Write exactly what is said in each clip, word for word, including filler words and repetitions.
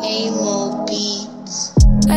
Amo Beats.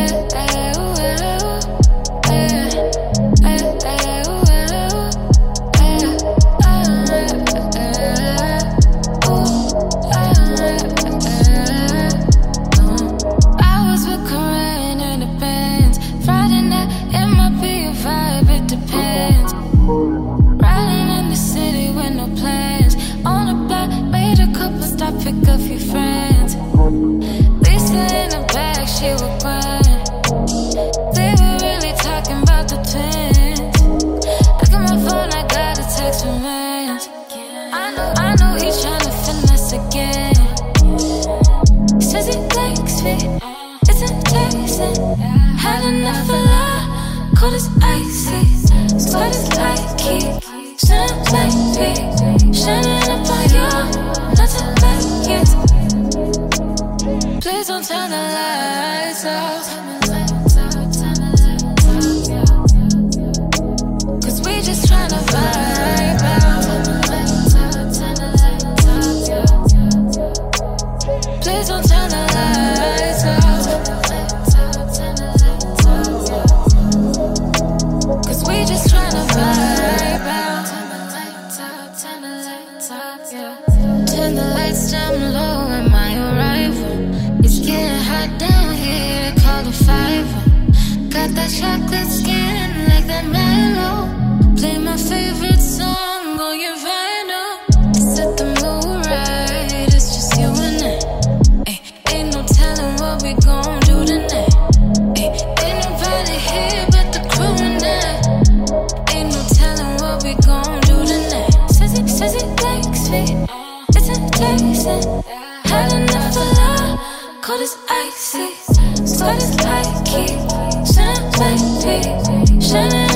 Pick up your friends. Lisa in the back, she would grind. They were really talking about the twins. Look at my phone, I got a text from Rance. I know, I know he's tryna finesse again. He says he likes me, isn't Jason. Had enough of love, cold as icy. Sweat is like heat, shining like me, shining up on you. Nothing like it. Please don't turn the lights out, 'cause we just tryna vibe out. Please don't turn the lights out, 'cause we just tryna vibe out. Turn the lights down low at my arrival. It's getting hot down here, call the fiver. Got that chocolate skin like that Milo. Play my favorite song on your vinyl. Set the mood right, it's just you and I. Ay, ain't no telling what we gon' do tonight. Ay, ain't nobody here but the crew and I. Ain't no telling what we gon' do tonight. Says it, says it likes me, Jason. Had enough of love, cold as icy. Sweat is like heat, shining like me, shining.